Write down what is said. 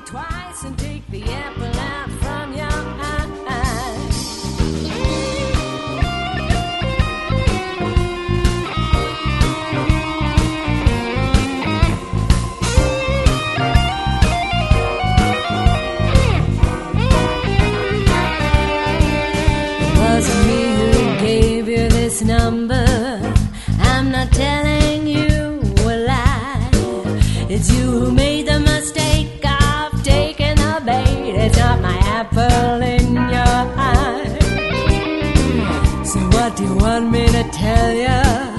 twice and take the apple out from your eye. It wasn't me who gave you this number. I'm not telling you a lie. It's you who made the mistake of taking the bait. It's not my apple in your eye. So what do you want me to tell you?